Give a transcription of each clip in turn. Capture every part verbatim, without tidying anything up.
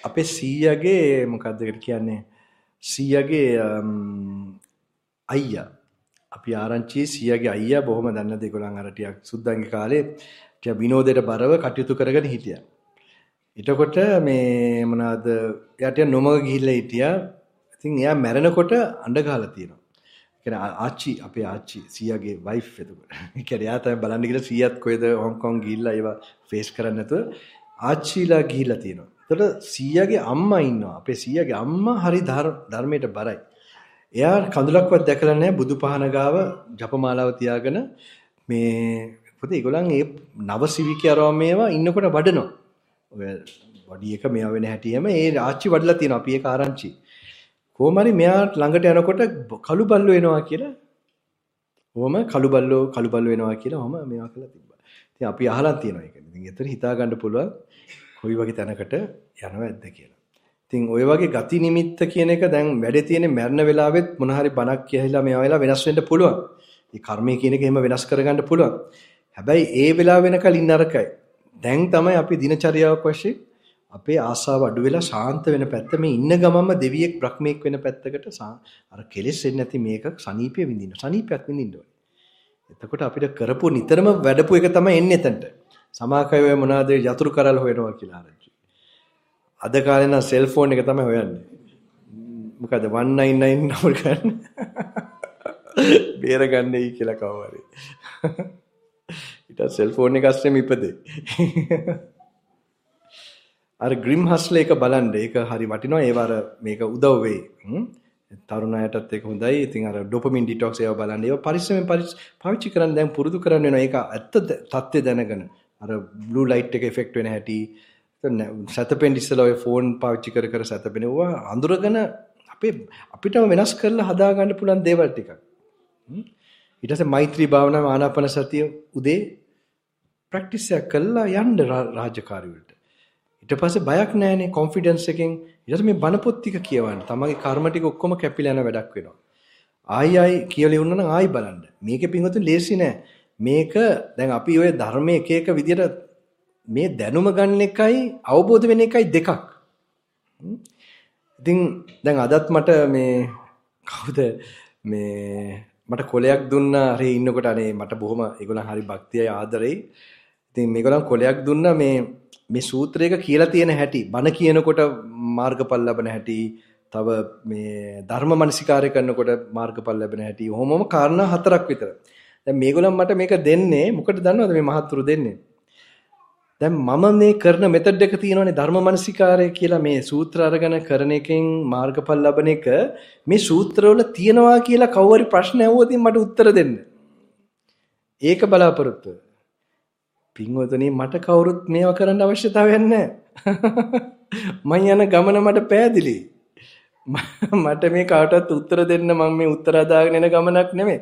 අපේ සීයාගේ මොකක්ද ඒකට කියන්නේ සීයාගේ අයියා අපි ආරංචි සීයාගේ අයියා බොහොම දන්න දෙකොලන් අර ටිකක් සුද්දන්ගේ කාලේ ටික විනෝදයට බරව කටයුතු කරගෙන හිටියා. ඊටකොට මේ මොනවාද එයාට නොමග ගිහිල්ලා හිටියා. ඉතින් එයා මැරෙනකොට අඬ ගහලා තියෙනවා. ඒ කියන්නේ ආච්චි අපේ ආච්චි සීයාගේ වයිෆ් එතකොට. ඒ කියන්නේ එයා තමයි බලන්න ගිහලා සීයාත් කොහෙද හොංකොං ගිහිල්ලා ඒවා ෆේස් කරන්න නැතුව ආච්චිලා ගිහිල්ලා තියෙනවා. එතකොට සීයාගේ අම්මා ඉන්නවා. අපේ සීයාගේ අම්මා හරි ධර්මයට බරයි. එයා කඳුලක්වත් දැකලා නැහැ බුදුපහන ගාව ජපමාලාව තියාගෙන මේ පොතේ ඒගොල්ලන් ඒ නවසිවිකේ අරව මේවා ඉන්නකොට වඩනවා. ඔය වඩි එක මේවා වෙන හැටියෙම ඒ ආච්චි වඩලා තියෙනවා. අපි ඒක ආරංචි. කොහොම හරි මෙයා ළඟට යනකොට කළු බල්ලෝ එනවා කියලා. කොහොම කළු බල්ලෝ කළු බල්ලෝ එනවා කියලා ඔහම මේවා කළා තිබ්බා. ඉතින් අපි අහලා තියෙනවා ඒක. ඉතින් ඒතර හිතා ගන්න පුළුවන් කොයි වගේ තැනකට යනවද කියලා. ඉතින් ඔය වගේ ගති නිමිත්ත කියන එක දැන් වැඩේ තියෙන්නේ මරණ වෙලාවෙත් මොන හරි බණක් කියහිලා මේවා වෙලා වෙනස් වෙන්න පුළුවන්. මේ කර්මය කියන එක එහෙම වෙනස් කරගන්න පුළුවන්. හැබැයි ඒ වෙලාව වෙනකල් ඉන්න අරකයි. දැන් තමයි අපි දිනචරියාවක් වශයෙන් අපේ ආසාව අඩු වෙලා ශාන්ත වෙන පැත්ත මේ ඉන්න ගමන්ම දෙවියෙක් බ්‍රහ්මෙක් වෙන පැත්තකට අර කෙලෙස් එන්නේ නැති මේක සනීපය විඳින්න. සනීපයක් විඳින්න ඕනේ. එතකොට අපිට කරපු නිතරම වැඩපු එක තමයි එන්නේ එතනට. සමාකය වේ මොනවාද යතුරු කරල් හොයනවා කියලා ආරංචි. අද කාලේ නම් සෙල්ෆෝන් එක තමයි හොයන්නේ. මොකද one nine nine නම්බර ගන්න. බේරගන්නයි කියලා කවවරේ. ඊට සෙල්ෆෝන් එක අස්සෙම ඉපදේ. අර ග්‍රිම් හස්ලේ එක බලන්න ඒක හරි වටිනවා. ඒ වර මේක උදව් වෙයි. තරුණ අයටත් ඒක හොඳයි. ඉතින් අර ඩොපමින් ඩිටොක්ස් ඒවා බලන්න. ඒවා පරිස්සමෙන් පාවිච්චි කරන්න දැන් පුරුදු කරන්න වෙනවා. ඒක ඇත්ත තත්ත්වය දැනගෙන. අර බ්ලූ ලයිට් එක ඉෆෙක්ට් වෙන හැටි සතපෙන් ඉස්සලා ඔය ෆෝන් පාවිච්චි කර කර සතපෙනවා අඳුරගෙන අපේ අපිටම වෙනස් කරලා හදා ගන්න පුළුවන් දේවල් ටිකක්. ඊට පස්සේ මෛත්‍රී භාවනාව ආනාපාන සතිය උදේ ප්‍රැක්ටිස් එකක් කළා යන්න රාජකාරී වලට. ඊට පස්සේ බයක් නැහැනේ කොන්ෆිඩන්ස් එකෙන් ඊට පස්සේ මේ බණ පොත් ටික කියවන්න. තමන්ගේ කර්ම ටික ඔක්කොම කැපිලා යන වැඩක් වෙනවා. ආයි ආයි කියලා ඉවුණා නම් ආයි බලන්න. මේකේ පින්වතුන් ලේසි නෑ. මේක දැන් අපි ඔය ධර්මයේ එක එක විදියට මේ දැනුම ගන්න එකයි අවබෝධ වෙන එකයි දෙකක්. ඉතින් දැන් අදත් මට මේ කවුද මේ මට කොලයක් දුන්නා හරි ඉන්නකොට අනේ මට බොහොම ඒගොල්ලන් හරි භක්තියයි ආදරෙයි. ඉතින් මේගොල්ලන් කොලයක් දුන්නා මේ මේ සූත්‍රයක කියලා තියෙන හැටි බණ කියනකොට මාර්ගඵල ලැබෙන හැටි තව මේ ධර්ම මනසිකාරය කරනකොට මාර්ගඵල ලැබෙන හැටි ඔහොමම කාරණා හතරක් විතර. දැන් මේගොල්ලන් මට මේක දෙන්නේ මොකටද දන්නවද මේ මහත්තුරු දෙන්නේ? දැන් මම මේ කරන මෙතඩ් එක තියෙනවානේ ධර්ම මනසිකාරය කියලා මේ සූත්‍ර අරගෙන කරන එකෙන් මාර්ගඵල ලබන එක මේ සූත්‍රවල තියෙනවා කියලා කවුරු ප්‍රශ්න ඇහුවොත් මට උත්තර දෙන්න. ඒක බලාපොරොත්තු. පින්වතුනි මට කවුරුත් මේවා කරන්න අවශ්‍යතාවයක් නැහැ. මම යන ගමන මට පෑදිලි. මට මේ කාටවත් උත්තර දෙන්න මම මේ උත්තර හදාගෙන යන ගමනක් නෙමෙයි.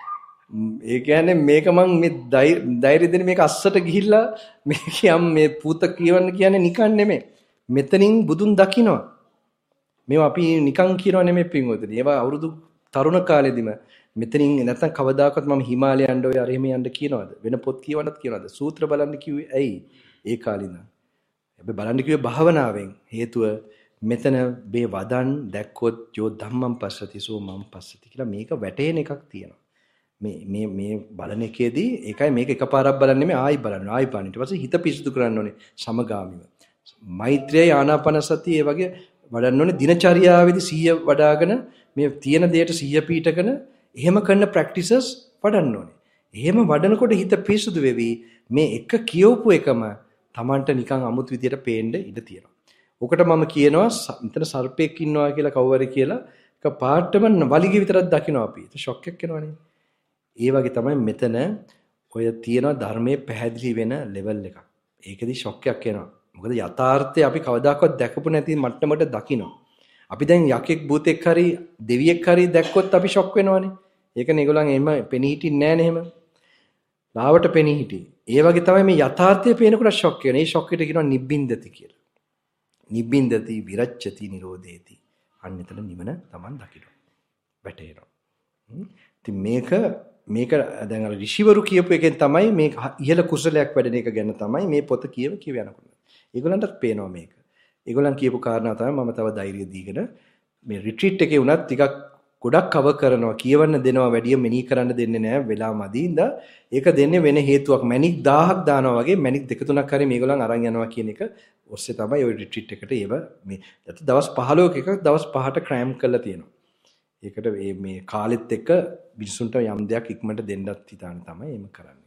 ඒ කියන්නේ මේක මං මේ ධෛර්ය දෙන මේක අස්සට ගිහිල්ලා මේ කියම් මේ පුත කියවන්න කියන්නේ නිකන් නෙමෙයි. මෙතනින් බුදුන් දකින්නවා. මේවා අපි නිකන් කියනවා නෙමෙයි පින්වතුනි. ඒවා අවුරුදු තරුණ කාලෙදිම මෙතනින් නැත්තම් කවදාකවත් මම හිමාලය යන්න ඔය අර එහෙම යන්න කියනවද? වෙන පොත් කියවන්නත් කියනවද? සූත්‍ර බලන්න කිව්වේ ඇයි? ඒ කාලේ ඉඳන්. හැබැයි බලන්න කිව්වේ භාවනාවෙන්. හේතුව මෙතන මේ වදන් දැක්කොත් යෝ ධම්මං පස්සති සෝ මං පස්සති කියලා මේක වැටේන එකක් තියෙනවා. මේ මේ මේ බලන එකේදී ඒකයි මේක එකපාරක් බලන්නේ නෙමෙයි ආයි බලන්න ආයි බලන්න ඊට පස්සේ හිත පිරිසුදු කරන්න ඕනේ සමගාමීව මෛත්‍රියයි ආනාපාන සතිය ඒ වගේ වඩන්න ඕනේ දිනචරියාවේදී සිහිය වඩ아가න මේ තියෙන දෙයට සිහිය පීඨකන එහෙම කරන ප්‍රැක්ටිසස් වඩන්න ඕනේ එහෙම වඩනකොට හිත පිරිසුදු වෙවි මේ එක කියවපු එකම Tamanට නිකන් අමුතු විදියට පේන්න ඉඩ තියෙනවා. ඔකට මම කියනවා මෙතන සර්පෙක් ඉන්නවා කියලා කවුවරි කියලා එක පාටම වලිගය විතරක් දකිනවා අපි. ඒක ෂොක් එකක් එනවනේ. ඒ වගේ තමයි මෙතන ඔය තියෙන ධර්මයේ පැහැදිලි වෙන ලෙවල් එකක්. ඒකෙදි ෂොක් එකක් එනවා. මොකද යථාර්ථය අපි කවදාකවත් දැකපු නැති මට්ටමකට දකිනවා. අපි දැන් යකෙක් භූතෙක් හරි දෙවියෙක් හරි දැක්කොත් අපි ෂොක් වෙනවනේ. ඒකනේ ඒගොල්ලන් එහෙම පෙනී හිටින්නේ නැහැ නේ එහෙම. ලාවට පෙනී හිටියේ. ඒ වගේ තමයි මේ යථාර්ථය පේනකොට ෂොක් වෙනවා. මේ ෂොක් එකට කියනවා නිබ්බින්දති කියලා. නිබ්බින්දති විරච්ඡති නිරෝධේති. අන්න එතන නිවන Taman දකිනවා. වැටේනවා. ඉතින් මේක මේක දැන් අර ඍෂිවරු කියපු එකෙන් තමයි මේ ඉහළ කුසලයක් වැඩෙන එක ගැන තමයි මේ පොත කියව කියව යනකොට. ඒගොල්ලන්ටත් පේනවා මේක. ඒගොල්ලන් කියපු කාරණා තමයි මම තව ධෛර්යය දීගෙන මේ රිට්‍රීට් එකේ වුණත් ටිකක් ගොඩක් කවර් කරනවා කියවන්න දෙනවා වැඩිය මෙනී කරන්න දෙන්නේ නැහැ වෙලා මදි ඉඳ ඒක දෙන්නේ වෙන හේතුවක් මැනික් දහයක් දානවා වගේ මැනික් දෙක තුනක් හරි මේගොල්ලන් අරන් යනවා කියන එක ඔස්සේ තමයි ওই රිට්‍රීට් එකට ඒව මේ දවස් පහළොවක එකක් දවස් පහට ක්‍රෑම් කරලා තියෙනවා. ඒකට මේ කාලෙත් එක්ක මිනිසුන්ට යම් දෙයක් ඉක්මනට දෙන්නත් හිතාන තමයි එහෙම කරන්නේ.